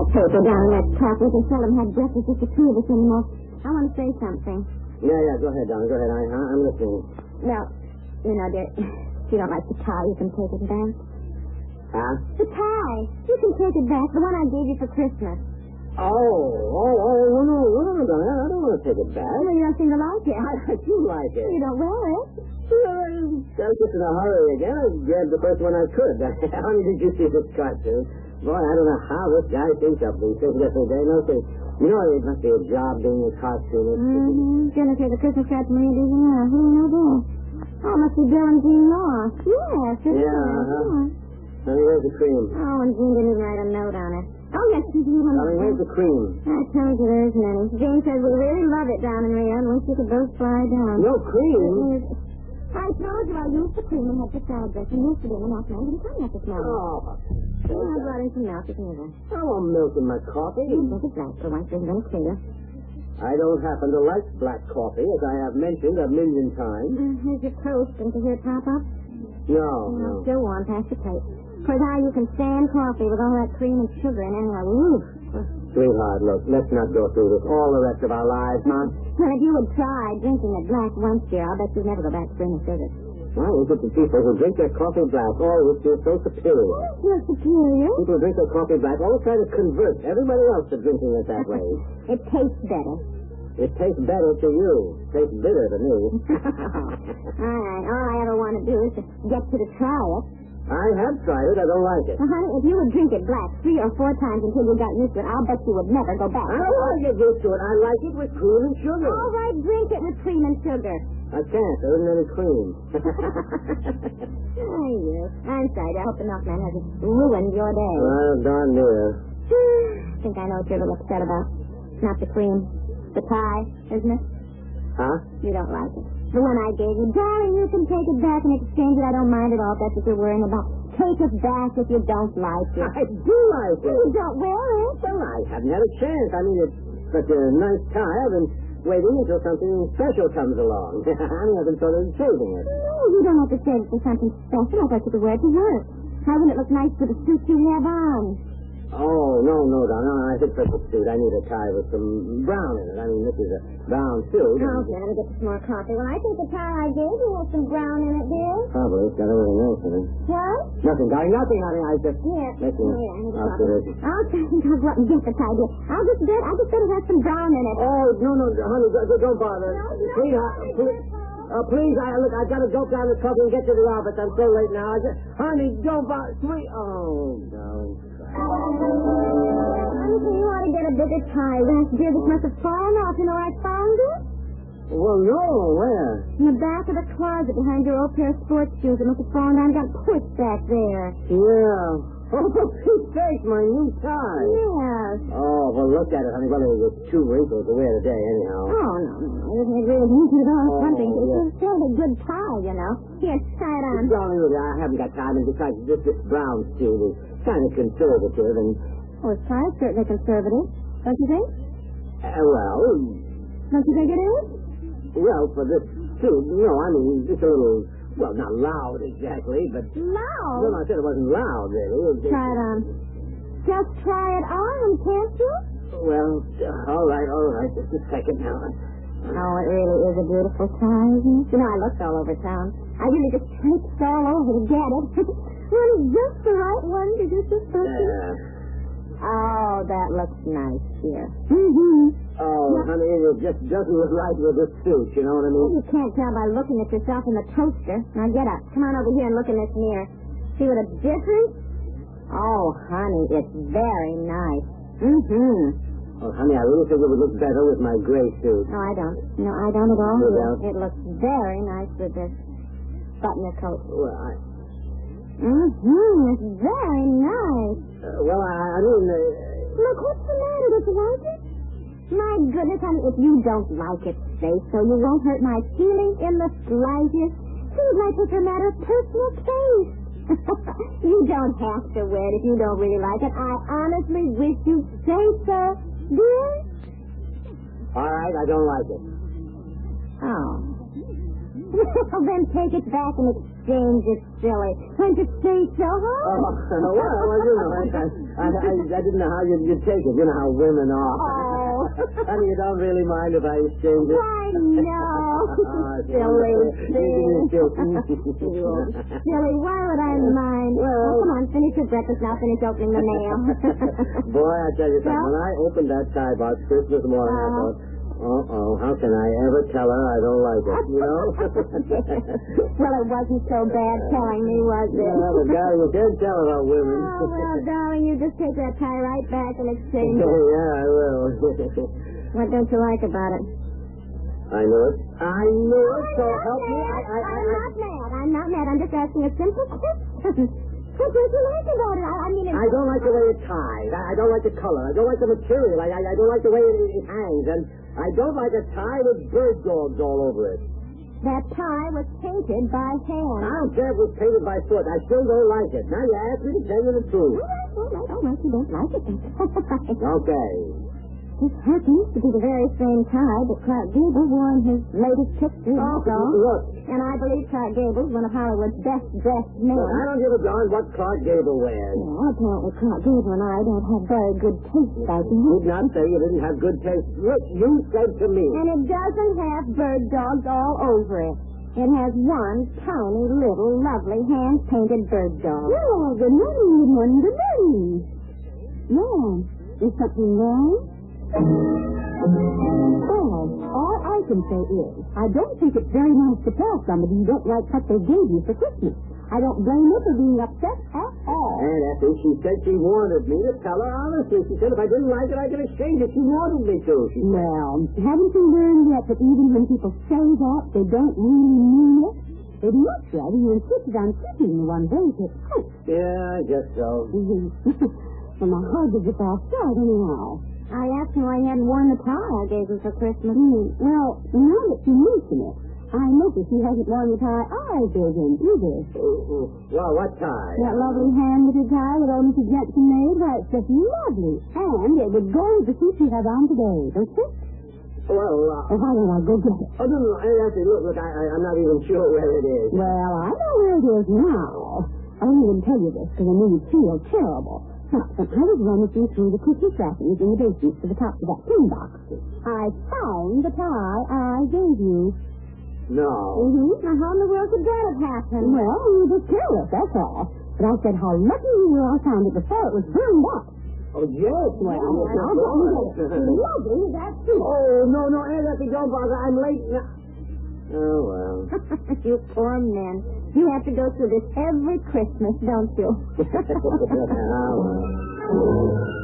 paper down in that truck. We can seldom have breakfast just the two of us anymore. I want to say something. Yeah, go ahead, darling. Go ahead. I'm listening. Well, dear, if you don't like the tie, you can take it back. Huh? The tie. You can take it back. The one I gave you for Christmas. No, darling. I don't want to take it back. Well, you don't seem to like it. I do like it. You don't wear it. I was just in a hurry again. I grabbed the first one I could. Honey, did you see this cartoon? Boy, I don't know how this guy thinks up these things every day. No, say, it must be a job being a cartoonist. Jennifer, the Christmas cards from India, who do you know that? Oh, it must be Bill and Jean Law. Yes, it is. Honey, where's the cream? Oh, and Jean didn't even write a note on it. Oh, yes, she did. Honey, where's the cream? I told you there isn't any. Jane says we really love it down in Rio and wish we could both fly down. No cream? I told you I used the cream and had the salad dressing yesterday and last night. Didn't come up this morning. I brought in some milk if you need it. I want milk in my coffee. Milk is black for once. There's no clear. I don't happen to like black coffee, as I have mentioned a million times. Here's your toast. Didn't you hear it pop up? No. Still warm. Pass the plate. For how you can stand coffee with all that cream and sugar in it. Sweetheart, look, let's not go through this all the rest of our lives, huh? Well, if you would try drinking it black once, dear, I'll bet you'd never go back to cream and sugar. Why is it that people who drink their coffee black always feel so superior? You're superior? People who drink their coffee black always try to convert everybody else to drinking it that way. It tastes better. It tastes better to you. It tastes bitter to me. All right. All I ever want to do is to get you to try it. I have tried it. I don't like it. Well, honey, if you would drink it black 3 or 4 times until you got used to it, I'll bet you would never go back. I don't want to get used to it. I like it with cream and sugar. All right, drink it with cream and sugar. I can't. There isn't any cream. Oh, yes. I'm sorry. I hope the milkman hasn't ruined your day. Well, darn near. I think I know what you're a little upset about. Not the cream. The pie, isn't it? Huh? You don't like it. The one I gave you. Darling, you can take it back and exchange it. I don't mind at all if that's what you're worrying about. Take it back if you don't like it. I do like it. You don't wear it. Well, I haven't had a chance. I mean, it's such a nice tie. I've been waiting until something special comes along. I mean, I've been sort of saving it. No, you don't have to save it for something special. I thought you could wear it to work. How wouldn't it look nice with the suit you have on? Oh, no, darling. I think for the suit, I need a tie with some brown in it. I mean, this is a brown suit. Okay, let me get some more coffee. Well, I think the tie I gave you has some brown in it, dear. Probably. It's got everything else in it. What? Nothing, darling. Nothing, honey. I just... Here. Listen. Oh, yeah, I need I'll coffee. I'll go up and get the tie, dear. I just bet it has some brown in it. Oh, no, honey. Don't bother. No, Please, look, I've got to go down the truck and get to the office. I'm so late now. Honey, don't bother. Sweet. Oh, no. Honey, you ought to get a bigger tie, Rex, dear. This must have fallen off. You know where I found it? Well, no, where? In the back of the closet behind your old pair of sports shoes. It must have fallen down and got pushed back there. Yeah. Oh, for Pete's sake, my new tie. Yes. Oh, well, look at it, honey. Well, it's 2 wrinkles to wear today, anyhow. Oh, no. Isn't it really easy at all? One thing. Yeah. It's still a good tie, you know. Here, try it on. Darling, I haven't got time. And besides, this brown suit is kind of conservative and... Oh, his tie is certainly conservative. Don't you think? Well... Don't you think it is? Well, for this suit, no, I mean, just a little... Well, not loud exactly, but... Loud? Well, I said it wasn't loud, really. Try it on. Just try it on, can't you? Well, all right. Just a second now. Oh, it really is a beautiful tie, isn't it? You know, I looked all over town. I really just traipsed all over to get it. Well, just the right one to do this person. Oh, that looks nice here. Oh, honey, it just doesn't look right with this suit, you know what I mean? Well, you can't tell by looking at yourself in the toaster. Now get up. Come on over here and look in this mirror. See what a difference? Oh, honey, it's very nice. Oh, honey, I really think it would look better with my gray suit. No, I don't. No, I don't at all. You don't? It looks very nice with this button your coat. Well, It's very nice. I mean... Look, what's the matter? Don't you like it? My goodness, honey, if you don't like it, say so. You won't hurt my feelings in the slightest. Seems like it's a matter of personal taste. You don't have to wear it if you don't really like it. I honestly wish you'd say so, dear. All right, I don't like it. Oh. Well, then take it back and exchange it, silly. Went to stay so hard? I didn't know how you'd take it. You know how women are. Oh. Honey, you don't really mind if I exchange it? I know. Silly thing. Silly, why would I mind? Well, come on, finish your breakfast now. Finish opening the mail. Boy, I tell you something. When I opened that tie box Christmas morning, I thought, how can I ever tell her I don't like it, you know? Well, it wasn't so bad telling me, was it? Yeah, but, darling, you can't tell about women. Oh, well, darling, you just take that tie right back and exchange it. Yeah, I will. What don't you like about it? I knew it. I knew it, so help me. I'm not mad. I'm just asking a simple question. What don't you like about it? I mean, I don't like the way it's tied. I don't like the color. I don't like the material. I don't like the way it hangs. And I don't like a tie with bird dogs all over it. that tie was painted by hand. I don't care if it was painted by foot. I still don't like it. Now you ask me to tell you the truth. All right, you don't like it. Okay. This happens to be the very same tie that Clark Gable wore in his latest picture. Look. And I believe Clark Gable's one of Hollywood's best-dressed men. Well, I don't give a darn what Clark Gable wears. Well, apparently Clark Gable and I don't have very good taste, I think. You did not say you didn't have good taste. Look, you said to me. And it doesn't have bird dogs all over it. It has one tiny little lovely hand-painted bird dog. Oh, good morning, good morning, good morning. Yeah, is something wrong? Well, all I can say is, I don't think it's very nice to tell somebody you don't like what they gave you for Christmas. I don't blame her for being upset at all. And Effie, she said she wanted me to tell her honestly. She said if I didn't like it, I could exchange it. She wanted me to. Well, haven't you learned yet that even when people say that, they don't really mean it? They'd much rather you insisted on keeping the one they picked out. Yeah, I guess so. Well, my heart is at our start anyhow. I asked him why he hadn't worn the tie I gave him for Christmas. Well, now that you mention it, I notice he hasn't worn the tie I gave him either. Well, what tie? That lovely hand-knitted tie that old Mrs. Jackson made, why, it's just lovely. And it would go with the suit you have on today, don't you? Well, why don't I go get it? Oh, no, Effie, look, I'm not even sure where it is. Well, I know where it is now. I won't even tell you this, because I know you'd feel terrible. Now, when I was rummaging through the Christmas wrappings in the basement to the top of that tin box, I found the tie I gave you. No. Now, how in the world could that have happened? Well, you were careless, that's all. But I said how lucky you were I found it before it was burned up. Oh, yes. Well, I'll go and get it. It's lovely, that's true. Oh, no, Effie, don't bother. I'm late now. Oh, well. You poor men. You have to go through this every Christmas, don't you? Oh, well.